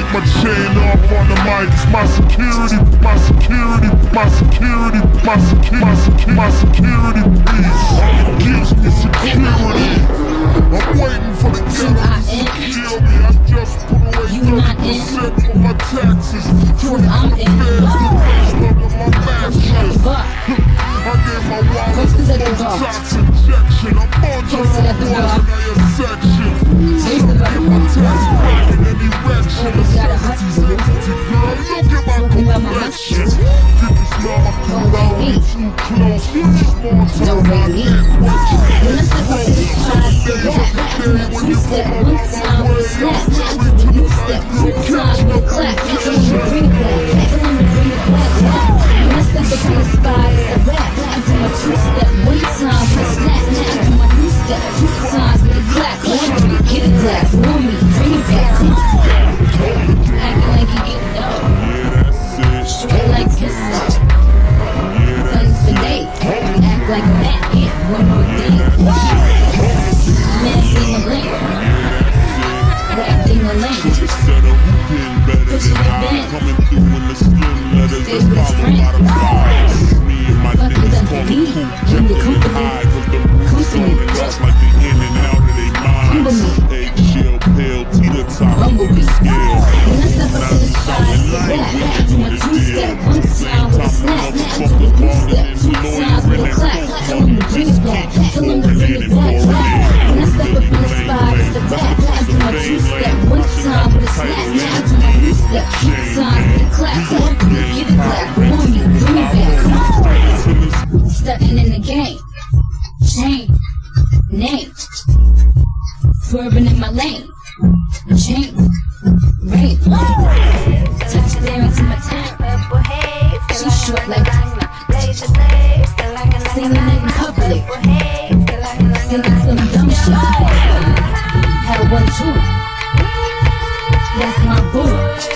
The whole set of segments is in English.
my chain off on the mic. It's my security, my security, my security, my security, my security piece. It gives me security. I'm waiting for the ghetto to kill me. I just put away 30% for my taxes. 20 for the feds, the rest of my mattress. I gave my wallet full tax injection. I'm on to my poison in your section. Get my tax back in any direction. Girl, look at my complexion. If you smell my food, I don't be too close. Don't make me. When I step up in this spot, it's a rap. When I two-step, one time with a snap. When you step, two times with a clap. Tell them to bring it back. Tell them to bring it back. When I step up in the spot, it's a rap. I do my two-step, one time with a snap. I do my new step, two times with a clap. Get it back, want me, bring it back. Come on. Acting like you get dope. Straight like this. Guns for day. Act like a man. Yeah, one more thing. Man thing a lane. Rap thing a lane. Push it in bed. Stay with his friend. Fucking done for me. Give me company. Company. Humble me. Bumblebee. When I step up in the spot, it's a rap. I do my two-step, one time with a snap. I do a two-step, two times with a clap. Tell them to bring it back. Tell them to bring it back. When I step up in the spot, it's a rap. I do my two-step, one time with a snap. I do my new step, two times with a clap. Tell them to get it back. Want me, bring it back. Come on. Stepping in the game. Chain. Name. Swerving in my lane. Chain. Rain. Touchdown to my town. She short like singing in public. Singing some dumb shit. Had 1, 2. That's my boo.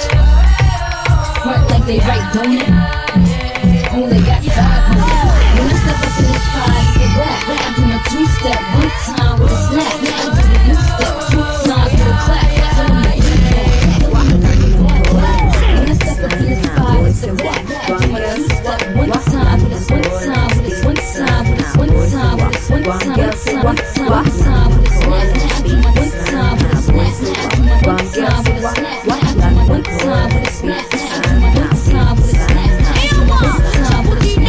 Front like they right, don't it? Only got 5 minutes. When I step up in this spot, it's a rap. I do my two-step, one time with a snap. Now I do the new step, two times with a clap. Tell them to bring it back. Tell them to bring it back. When I step up in this spot, it's a rap. I do my two-step, one time with a one time with a one time with a one time with a one time with a one time with a snap. Now I do my one time with a snap. Now I do my one time with a snap. Now I do my one time with a snap. Now I do my one time with a snap. Now I do my one time with a snap.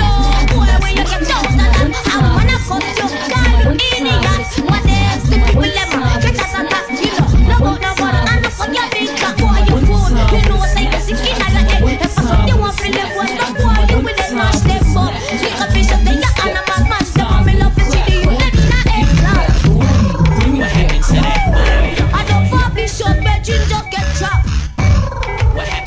What happened?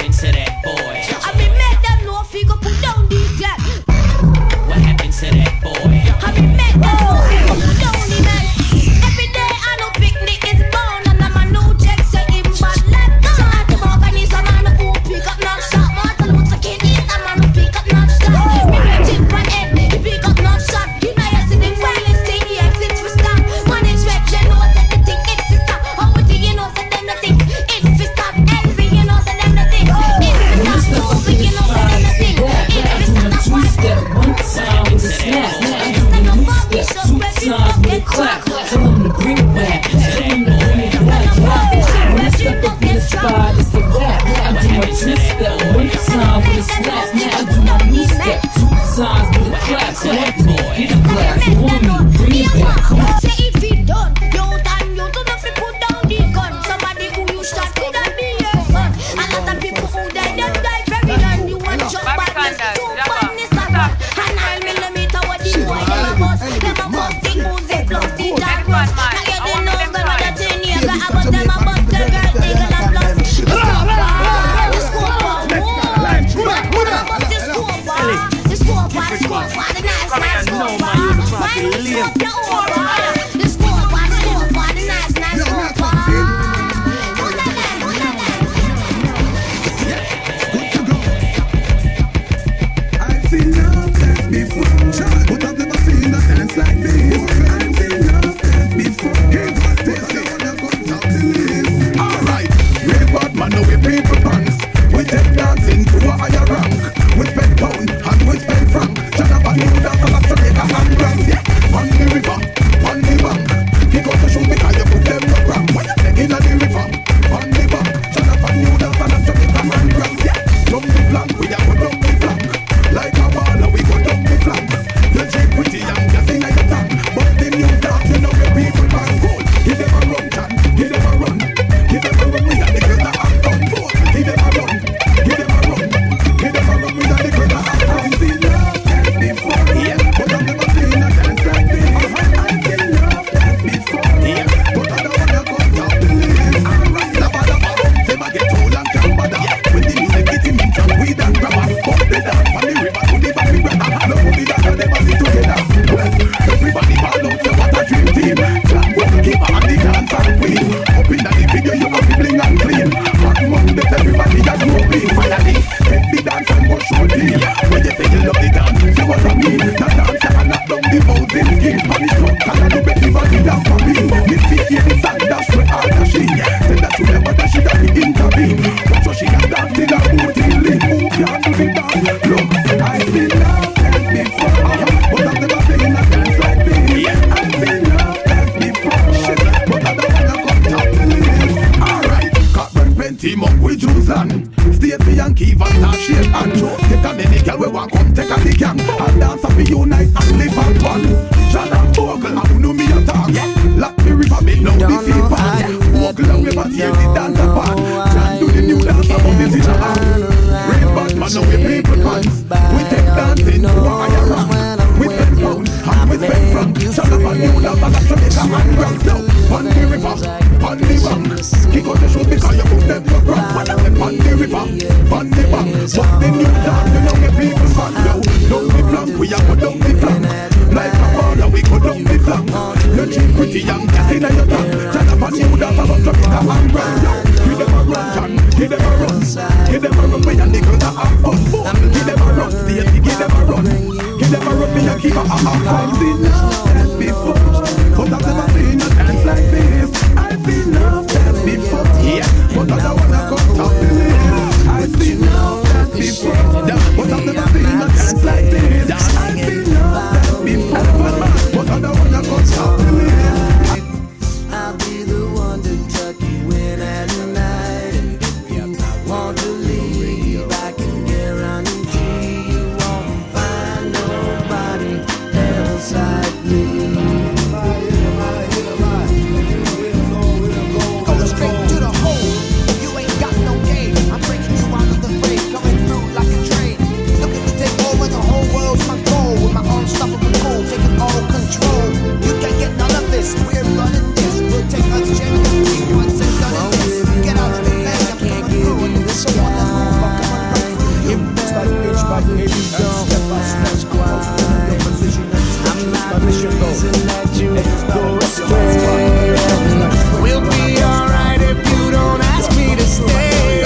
we choose land. Stay for Yankee, but not shake and take a many girl we want come take a big gang. And dance up, unite and live at one. John and Bogle, I know me a talk. Lock me river, me know the people. Bogle and river, tear the dance apart. John do the new dance about the teacher. Real bad man, now we people pants. We take dancing to a higher rank. We spend pounds and we spend francs. John up and new dance, and Jamaica and rock now. On the river, on the bank. Kick out the shoes because you put them to rock. When I'm on the river, on the bank. But the new dance, you know the people fan now. Down the flank, we are go down the flank. Like a baller, we go down the flank. You cheap pretty young cat in your tongue. John up and new dance about Jamaica and rock now. Give them a run, John, give them a run. Give them a run, we are niggas that have fun. Give them a run, Stacey, give them a run. Give them a run, me a keep a I've seen love that before, but I've never seen a dance like this. I've seen love that before, yeah, but I don't wanna come top the list. I've seen love that before, but I've never seen a dance like this. I've seen love that before, but I don't wanna come top the list. I'll be the one to tuck you in at night, and if you want to leave, I can guarantee you won't find nobody else like me. Going straight to the hole. You ain't got no game. I'm bringing you out of the fray, coming through like a train. Looking to take over the whole world's my goal. With my unstoppable goal, taking all control. You can't get none of this. We're running this. We'll take a chance. We once and done this. Get out of the way. I'm coming through. And this is what I'm coming through. It's like inch by inch, step by step. Your position and my mission goes. Let you go astray. We'll be alright if you don't ask me to stay.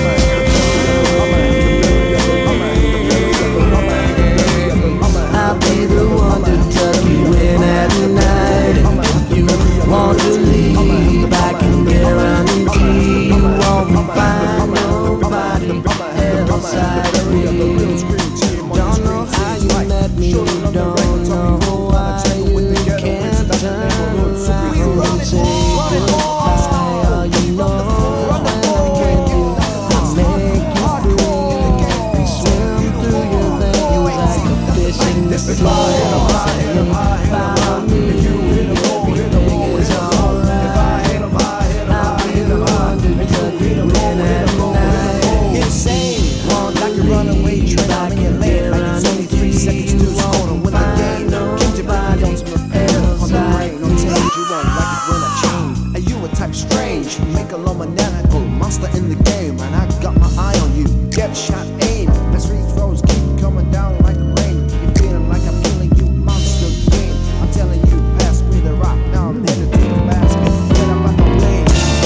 I'll be the one to tuck you in at night. If you want to leave, I can guarantee you won't find nobody else like me. Don't know how you met me, don't know why you can't turn around and say goodbye. All you know when I make you free and swim through your veins like a fish in the sea. Singing about me, everything is alright. I'll be the one to tuck you in at night. Insane, like a runaway train. I'm in late, like it's only 3 seconds to score and win the game. Keep your body on some repairs on the rain. Don't change you run like it when I change. And you a type strange, make a maniacal monster in the game. And I got my eye on you, get shot, aim. As free throws keep coming down like rain. You're feeling like I'm killing you, monster game. I'm telling you, pass me the rock. Now I'm headed to the basket. Get up on the lane.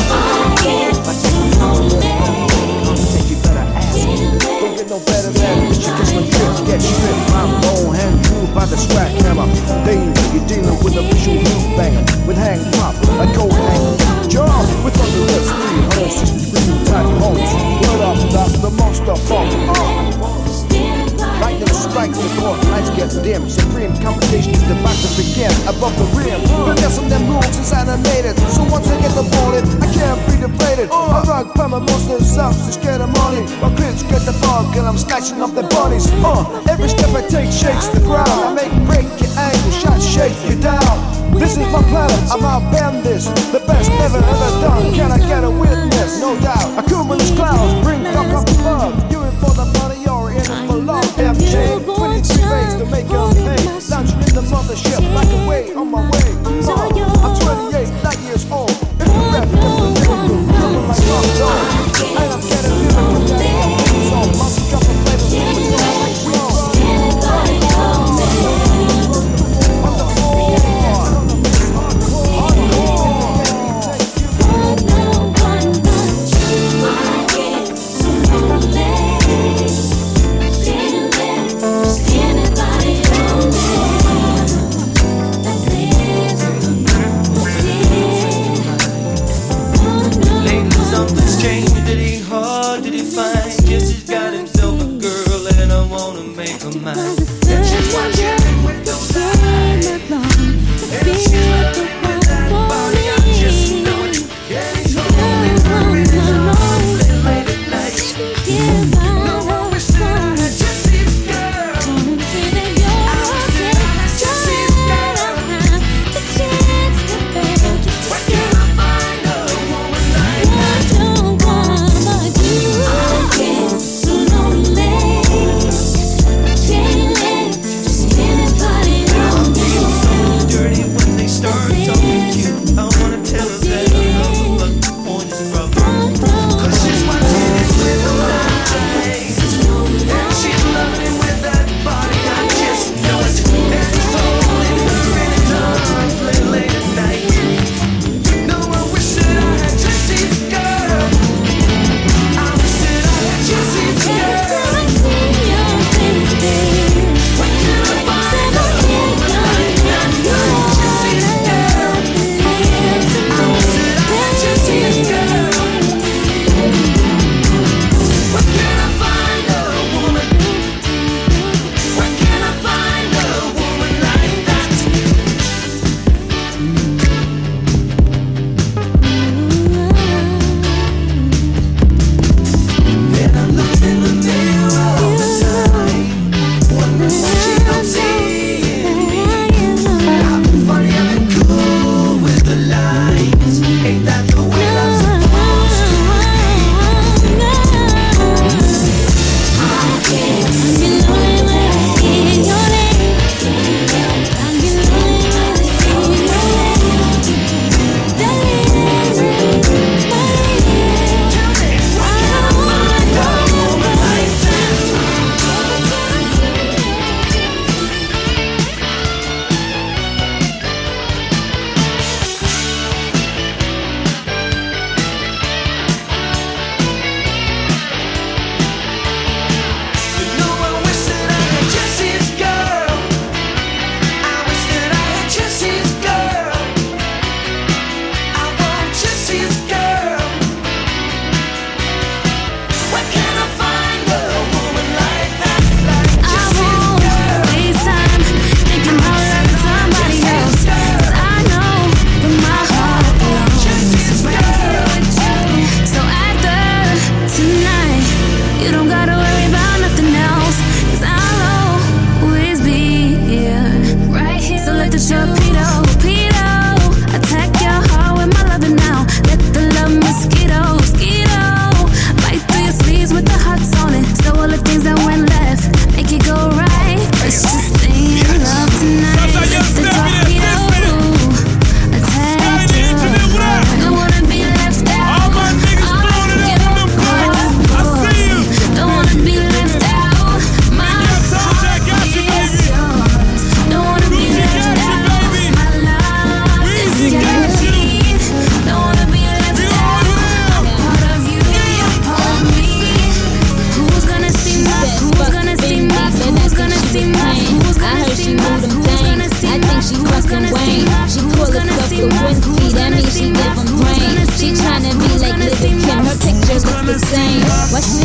Don't get no better than this. You kiss my tricks, get stripped. I'm low hand drew by the scratch hammer. Danger, you're dealing with a visual move banger. With hang pop, a cold hanger. Job with thunderous 363 type homes. Word up, stop the monster funk. Lightning strikes the court, lights get dim. Supreme competition is about to begin. Above the rim, finessing them rules is animated. So once I get the ball in, I can't be deflated. I rock by my monster self to scare the money. My kids get the funk and I'm snatching up their bodies. Every step I take shakes the ground. I make break your ankle, shot shake you down. This is my planet, I'm outbend this. The best ever done. Can I get a witness? No doubt. A cumulus clouds bring duck up above. You in for the money or in it for love? FJ, 23 ways to make them pay. Lounging in the mothership like a way on my way. I'm 28, 9 years old. If the rap, if the lyrical, coming like I'm done. And I'm getting lyrical, so must drop a flavor. On the floor.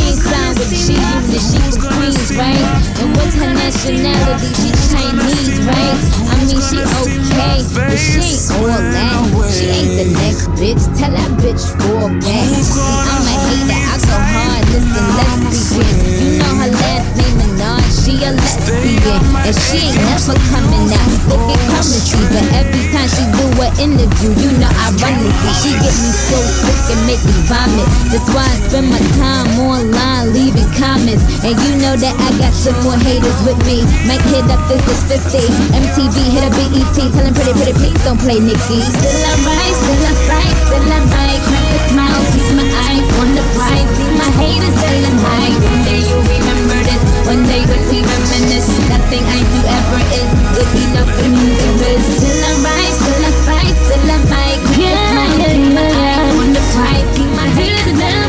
ain't signed with G Unit, she from Queens, right? And what's her nationality? She Chinese, right? I mean, she okay, but she ain't all that. She ain't the next bitch, tell that bitch fall back. See, I'm a hater, I go hard, listen, let's begin. You know her last name Minaj, she a lesbian. And she ain't never coming out, look at currency. But every time she do an interview, you know I run this. She get me so sick and make me vomit. That's why I spend my time online leaving comments. And you know that I got some more haters with me. Might hit up this is 50. MTV hit a BET, tell him pretty please don't play Nicki. Still I rise, still I fight, still I might crack a smile, keep my eyes on the prize. See my haters telling high. One day you remember this, one day when we reminisce. Nothing I do ever is good enough for music biz. Still I rise, still I fight, still I might crack a smile, keep my eyes on the prize. See my haters down.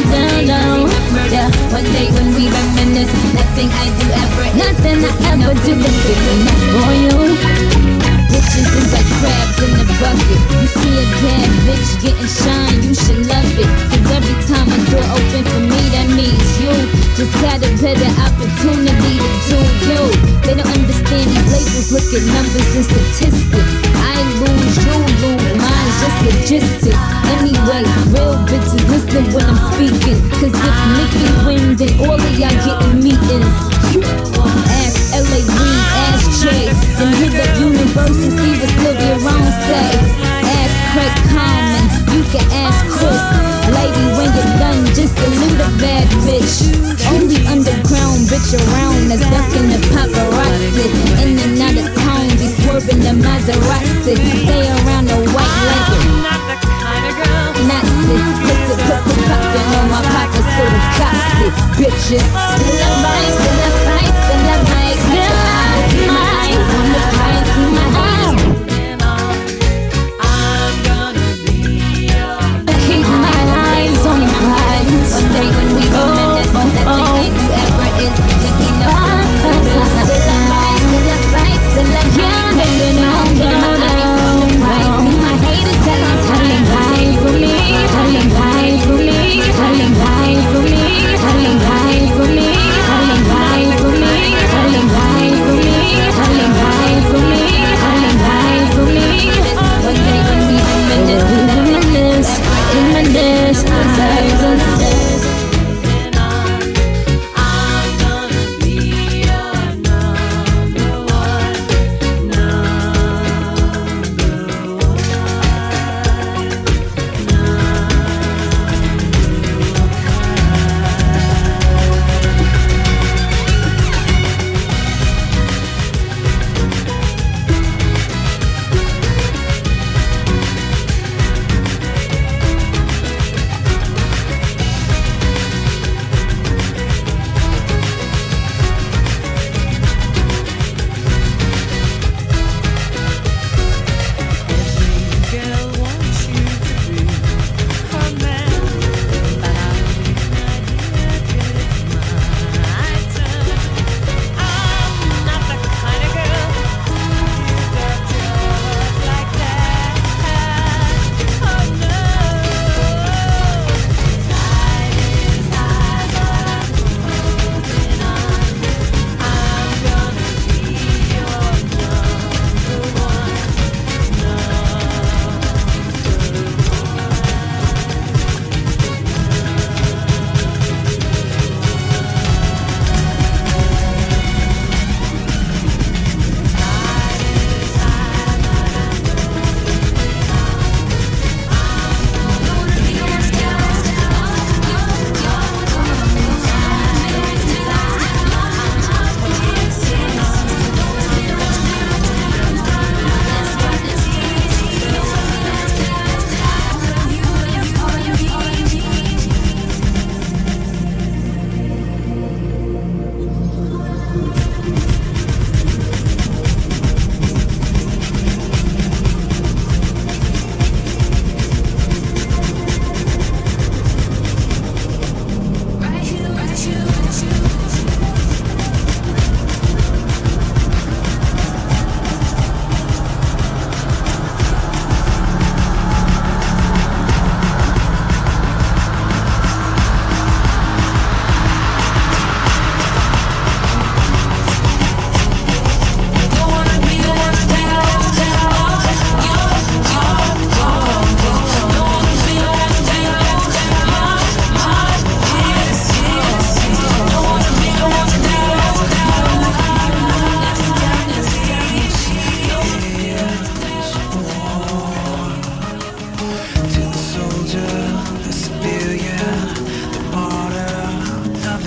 One day when we reminisce, nothing I do ever is nothing I ever do is good enough for you. Bitches is like crabs in the bucket. You see a bad bitch getting shine, you should love it. Cause every time a door open for me, that means you just got a better opportunity to do you. They don't understand these labels, look at numbers and statistics. I lose, you lose, mine's just logistics. Anyway, real bitches listen when I'm speaking. Cause if Nicki wins, then all of y'all getting meetings. Ask L.A. Reid, ask Jay, then hit up Universal, see what Sylvia Rome say. Ask Craig Common, you can ask Chris. Lady, when you're done, just salute a bad bitch. Only underground bitch around that's ducking the paparazzi. In and out of town, be swerving the Maserati. Stay around the white label. I'm not the kind of girl. Not it, poppin' on my pocket, so the cops it, bitches. Still I rise, still I fight, still I might, still I might. On the prize, see my eyes. I'm gonna be Keep my eyes on the prize. One day when we reminisce, nothing I do ever is thinking of. Still I rise, still I fight, still I might. Keep my eyes on the prize. See my haters telling lies for me. Telling lies for me, telling lies for me, telling lies for me, telling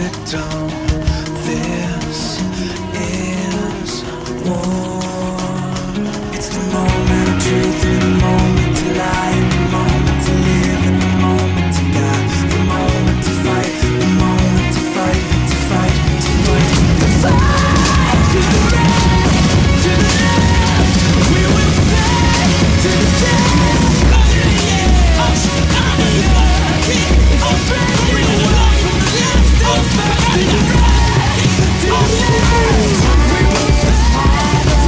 victim. This is war. It's the moment of truth and the moment to lie, and the moment to live and the moment to die, the moment to fight, the moment to fight, to fight, to fight, to fight to the left, to the left. We will fight to the death. From the left, to the right, to the left. We will fight.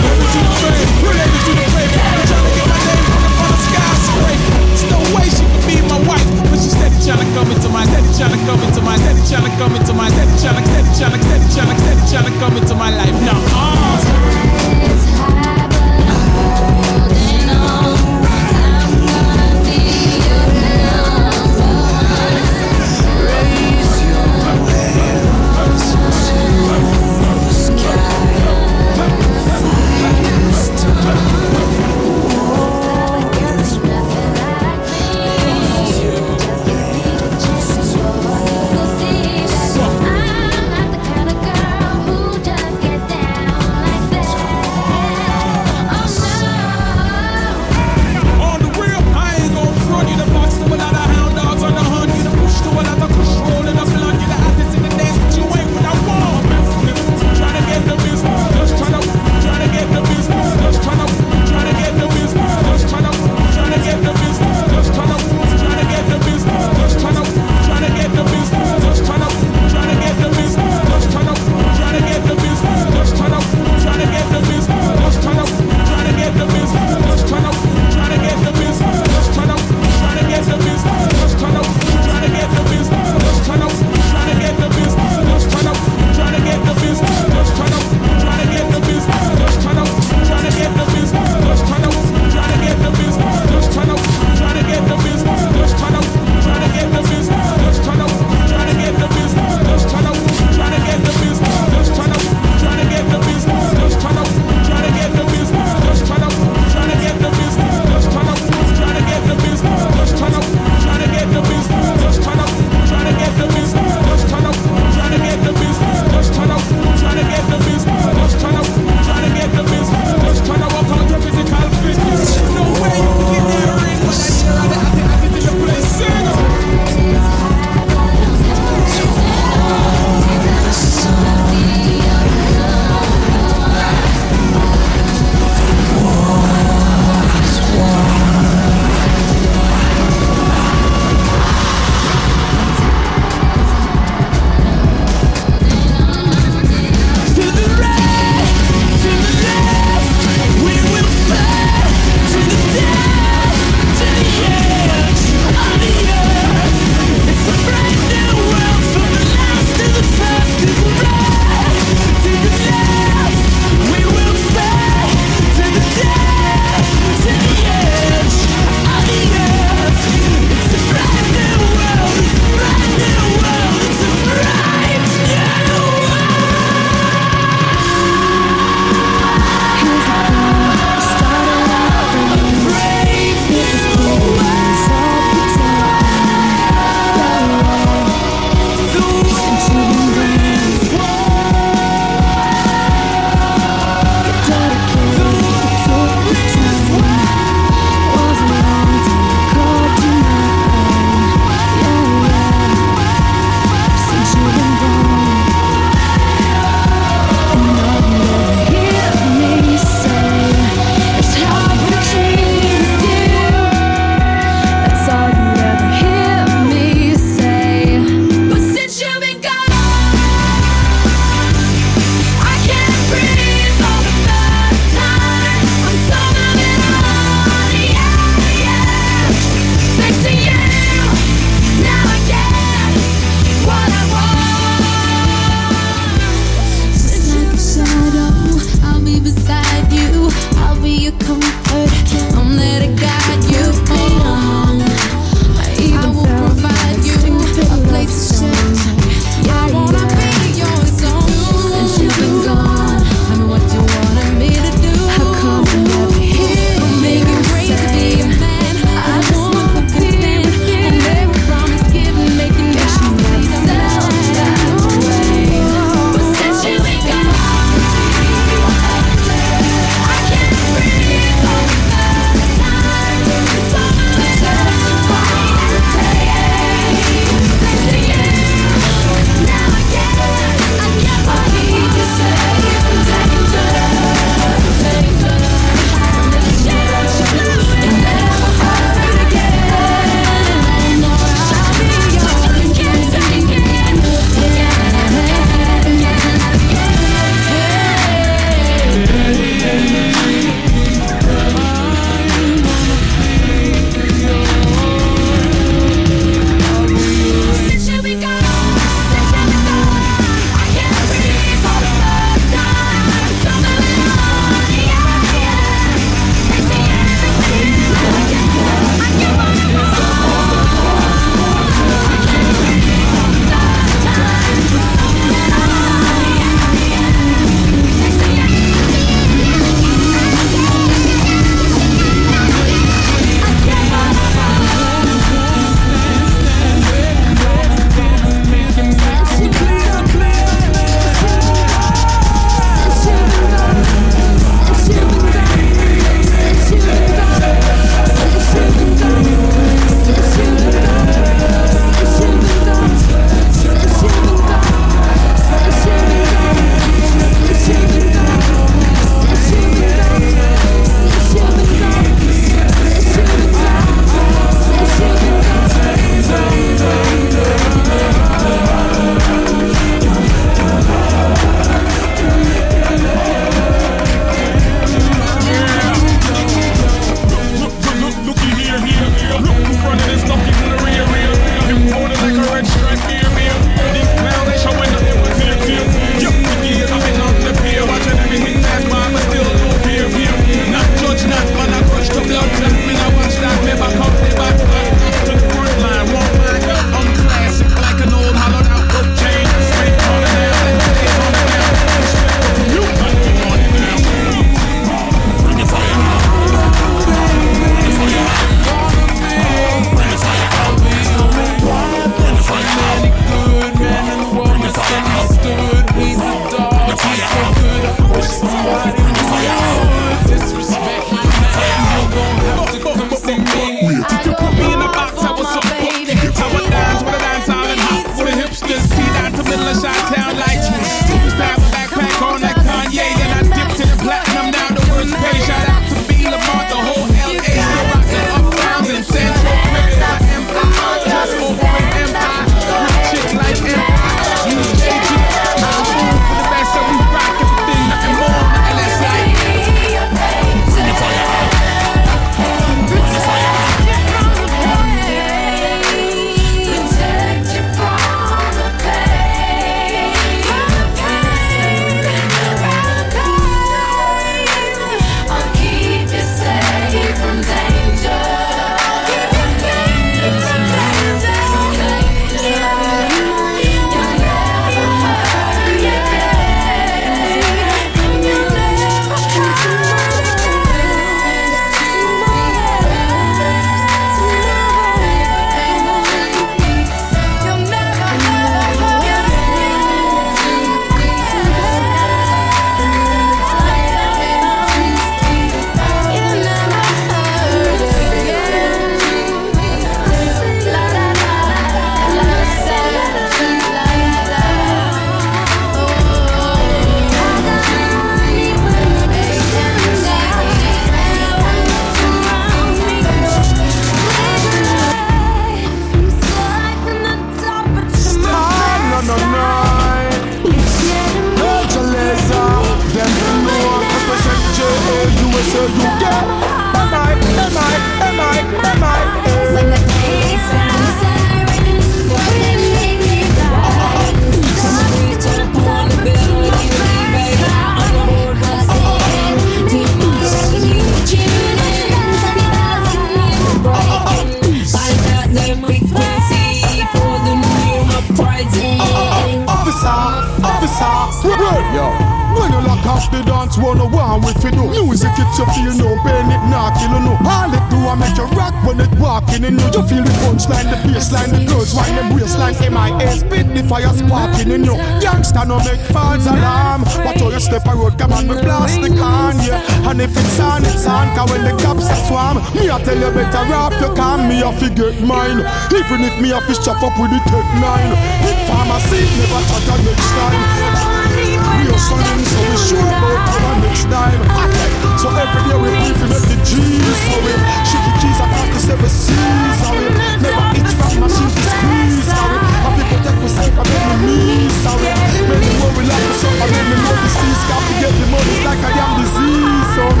Officer, yo. When you lock off the dance, one on one with you do. Music it you feel no pain, it not kill you no. All it do I make you rock when it walking in you. You feel the punchline, the bassline, the girls whine the waistline. MIA spit the fire sparking in you. Youngster no make false alarm. But all you step a road, come on, we blast the can, yeah. And if it's on, cause when the cops are swarm, me I tell you better rap you can, me a forget mine. Even if me a fish chop up with the Tech 9. Big pharmacy, never chat a next time. We are sunning, so we shoot about our next time. So every day we beef and make the G's. So we shake the keys across the 7 seas. So we never itch from machine to squeeze. So we have to protect myself from enemies. So we make the world like us up and then we know the seas. Got to get the money like a damn disease. So we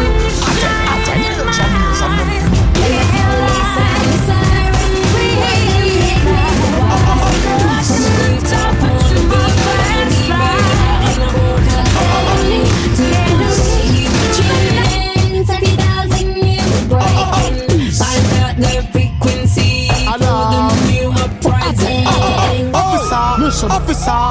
Officer,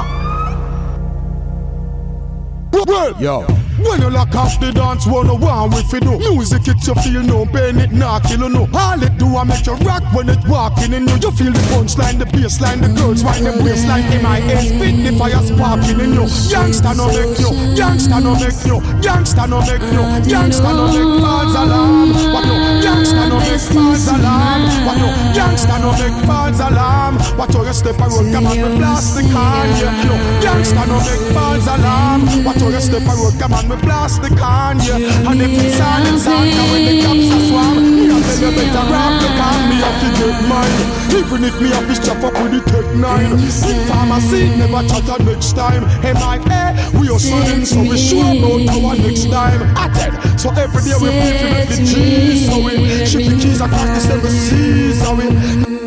yo. When you lock off the dance, one on one with you do. Music it you feel no pain, it not kill you no. All it do I make you rock when it walking in you. You feel the punchline, the bassline, the girls whine the waistline. MIA spit the fire sparking in you. Youngster no make you, youngster no make you, youngster no make you, youngster no make false alarm. What you, youngster no make false alarm. What you, youngster no make false alarm. What you step a road, come on, we blast the can, yeah. Youngster no make false alarm. What you step a road, come on. Me blast the can, yeah. And if it's on, now when the cops are swarm, me I tell you better rap the can, me have to get mine. Even if me have to chop up with the Tech 9. In pharmacy, never chatter next time. MIA, we are sunning, so we sure about our next time. Added, so every day we beef and make the G's. So we ship the keys across the 7 seas. So we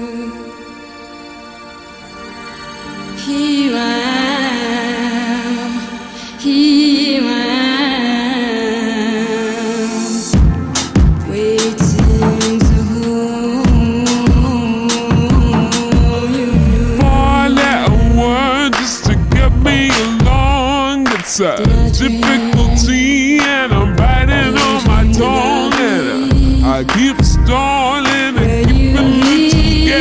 here I am, here I am. Difficulty and I'm biting on my tongue and I keep stalling and keeping it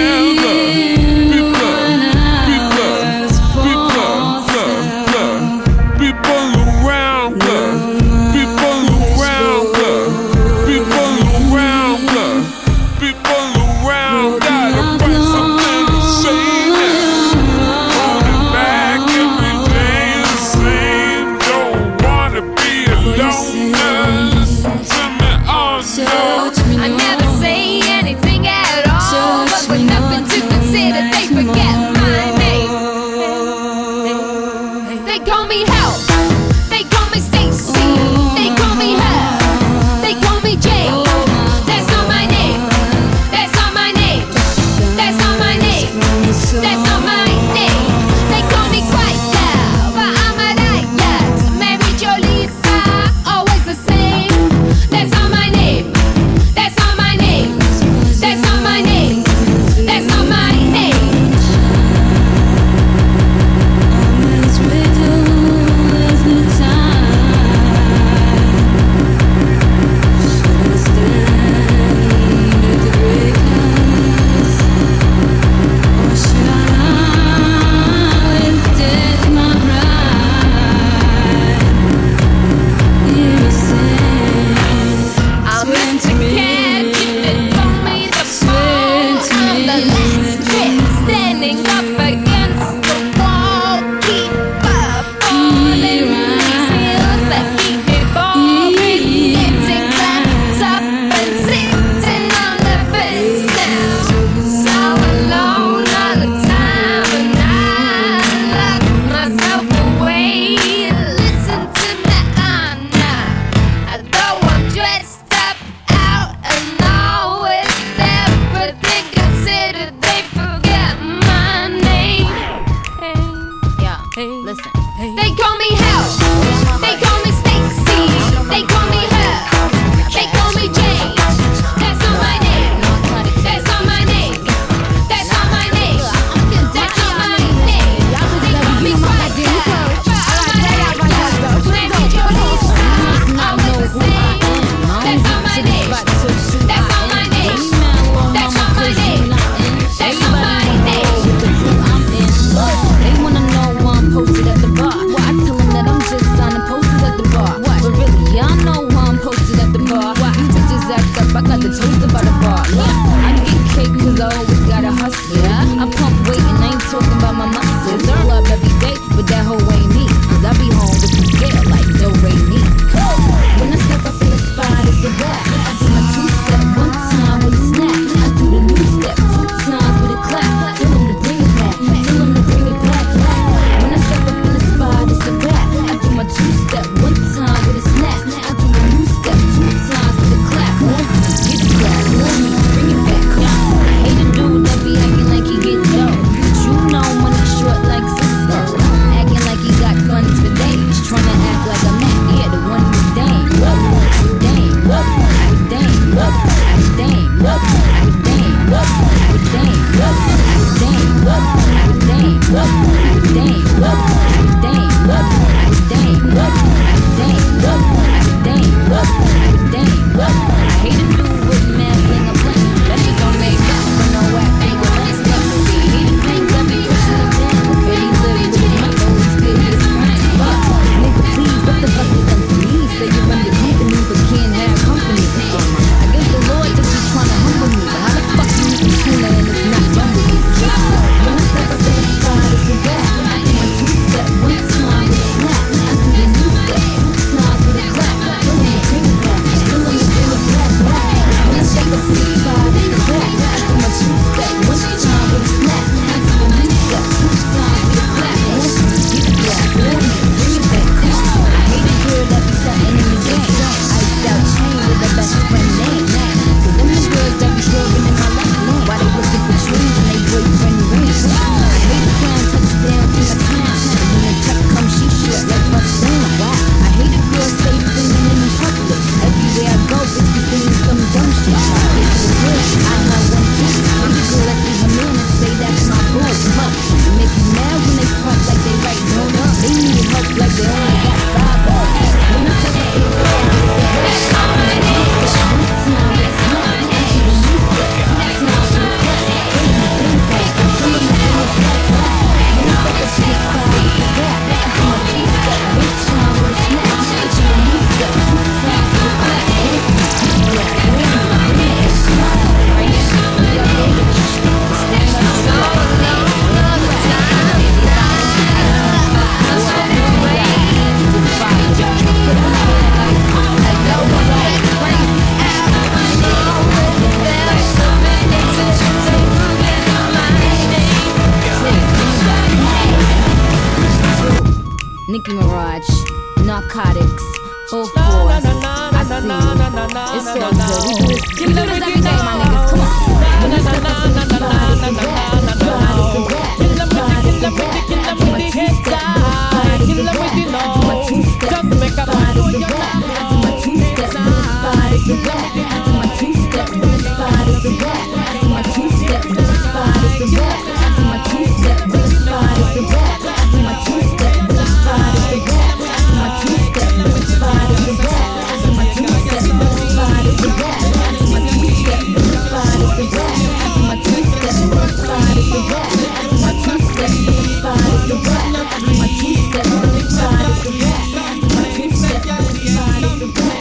narcotics. Full force. I see you. It's all good. We do this every day, my niggas. Come on. When you step up to the spot, it's the rap. The spot is the rap. The spot is the rap. I do my two-step. The spot is the rap. I do my two-step. The spot is the rap. I do my two-step. The spot is the rap. I do my two-step. The spot is the rap. I do my two-step. The spot is the rap. I do my two-step. The spot is the rap. I do my two-step. The spot is the rap. I do my two-step. The spot is the rap. I do my two-step. The spot is the rap. I do my two-step. The spot is the rap. I do my two-step. The spot is the rap. I do my two-step. The spot is the rap. I do my two-step. The spot is the rap. I do my two-step. The spot is the rap.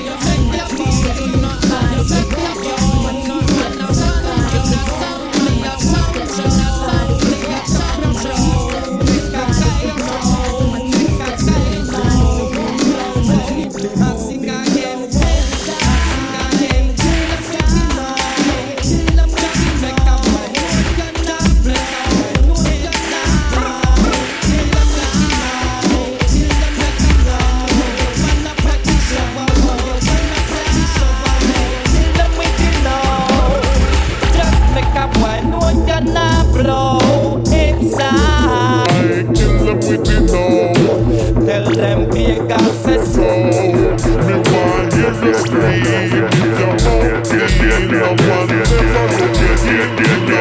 Tell them big access. Me want hear you scream. Your mouth clean. No one never forget it.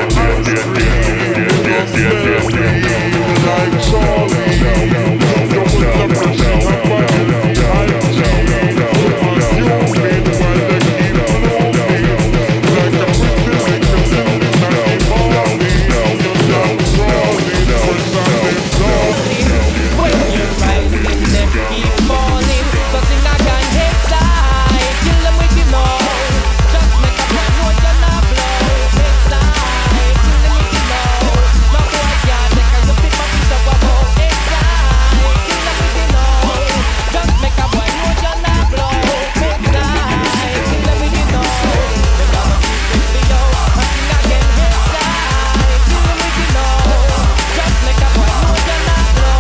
Just let me like Charlie. You will never see her body. I'm Charlie. You've been while they keep moving. Like a pretty little thing that keep moving. You're not crawling. First time they saw me. When you're rising, them keep falling. Something I can hit side. Kill them with you know. Just make a plan, no you're not blow. Hit side. Kill them with you know. No boy can't take a look at my piece of a bow. Hit side. Kill them with you know. Just make a boy, no you're not blow. Hit side. Kill them with you know. They got a secret video. Something I can hit side. Kill them with you know. Just make a boy, no you're not blow.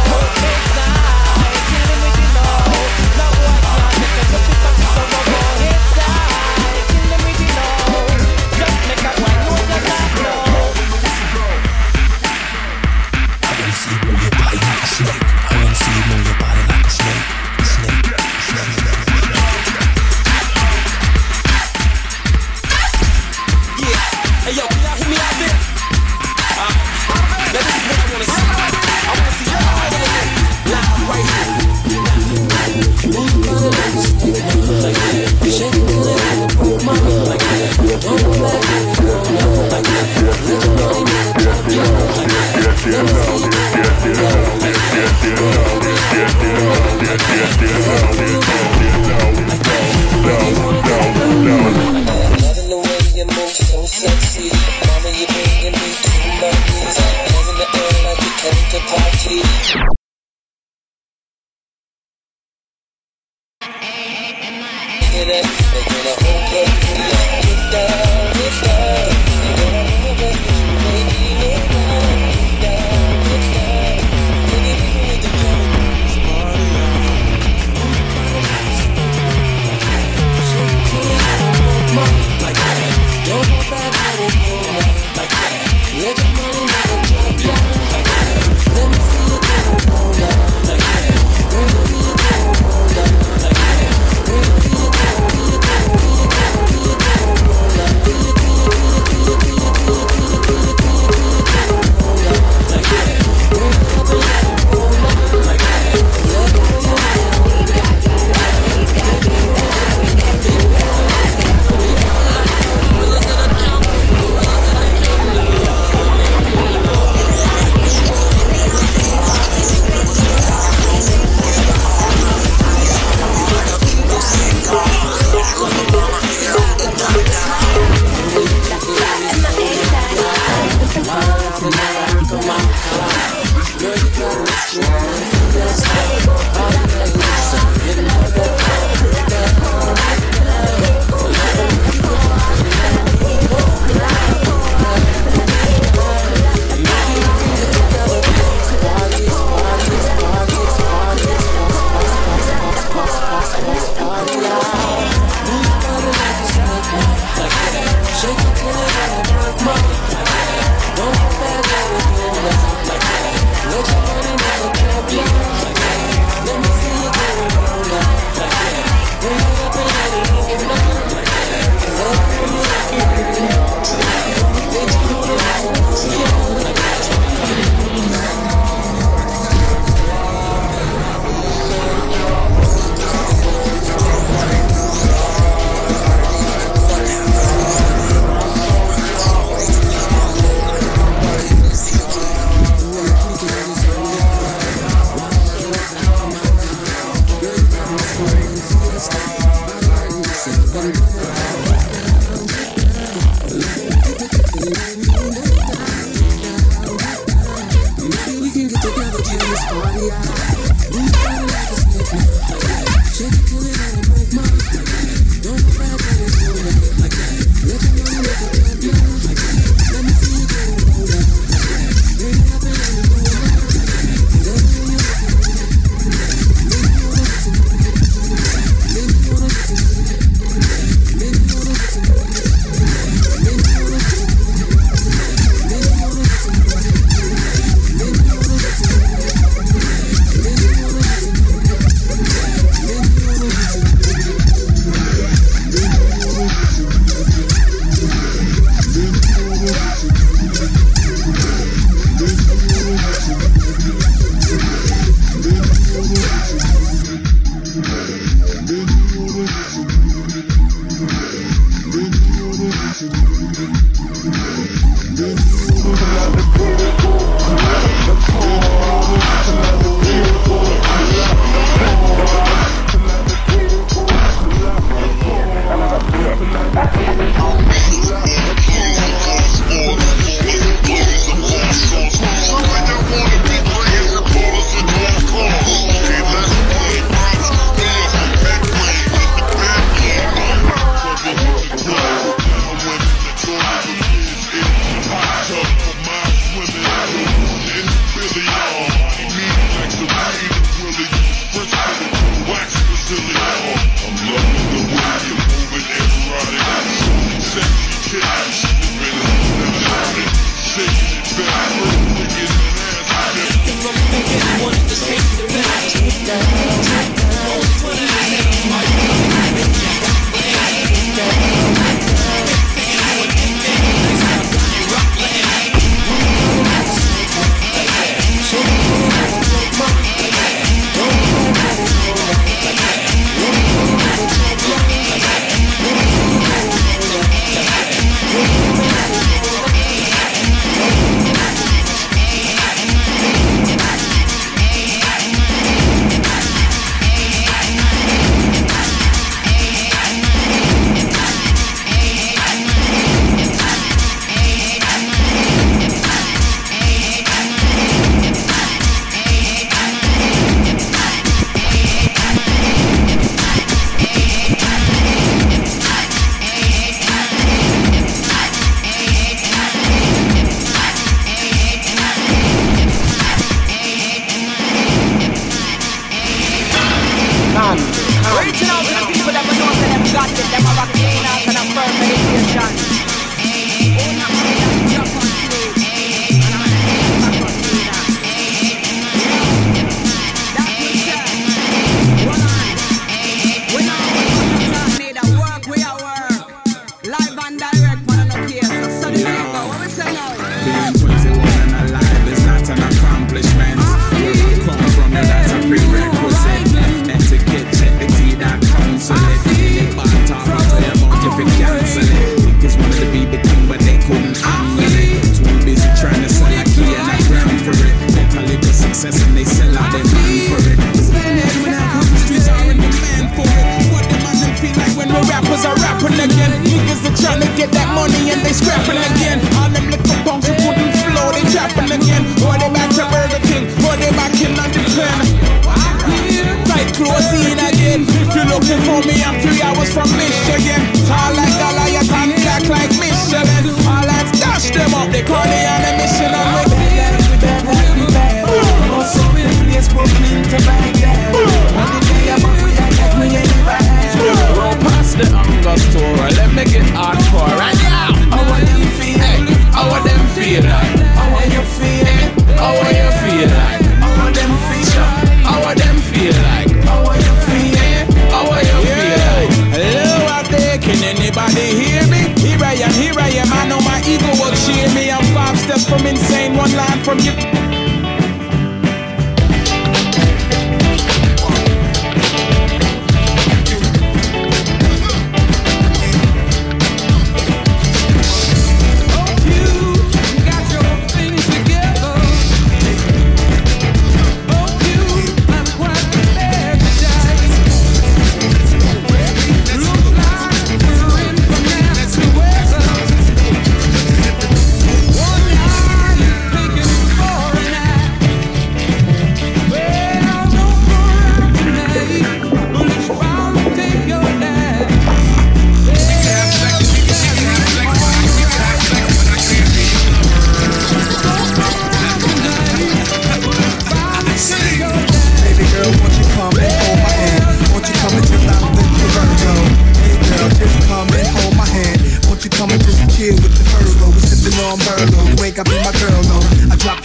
One line, thinking for an hour.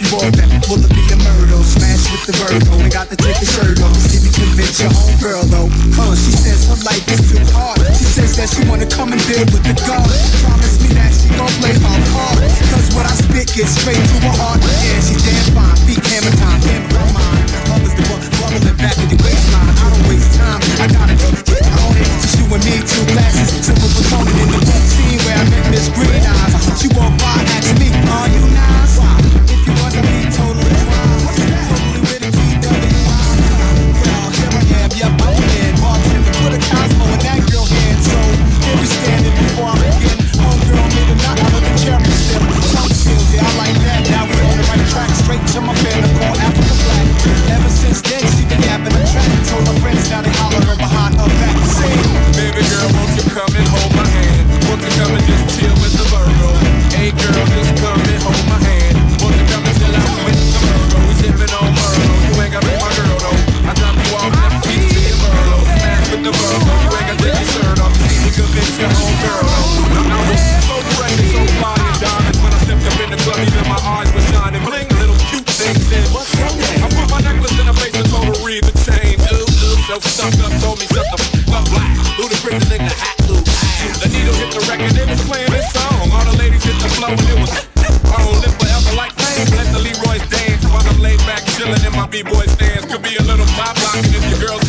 Boy, that will be a murder. Smash with the Virgo. Ain't got to take the shirt off. See me convince your homegirl though. She says her life is too hard. She says that she wanna come and deal with the God. Promise me that she gon' play my part. Cause what I spit gets straight to her heart. Yeah, she damn fine. Beat hammer time. Damn for mine. Covers the bubbling back of the waistline. I don't waste time. I gotta get on it. Just you and me, 2 glasses. Simple component in the book scene where I met Miss Green Eyes. She walked by, asked me, are you nice? If you wasn't me, totally fine. Totally with a TWI. Well, here I am, yep, I'm in. Bartender, put a Cosmo in that girl hand. So, here we standing before I begin. Homegirl made a knot out of the cherry stem. Some skills, yeah, I like that. Now we're on the right track, straight to my fan, called Africa Black. Ever since then, she been yapping the track. Told her friends, now they hollering behind her back. Say, baby girl, won't you come and hold my hand? Won't you come and just chill with the Virgo? Hey girl, just come and hold my hand. Won't you come and chill out with the Virgo? We sippin' on Merlot, you ain't gotta be my girl though. I drop you off in the beach to your Merlot. Smash with the Virgo, you ain't gotta take your shirt off. See me convince your homegirl though. I was so fresh and so fly and diamond. When I stepped up in the club, even my eyes were shining. Bling, a little cute thing said, what's your name? I put my necklace in her face and told her read the chain. So stuck up, told me shut the fuck black. Ludacris in the hat, the needle hit the record, it was playing this song. All the ladies hit the flow and it was I don't live forever like fame. Let the Leroy's dance while I'm laid back chillin' in my B-boy stance. Could be a little pop blocking if your girl's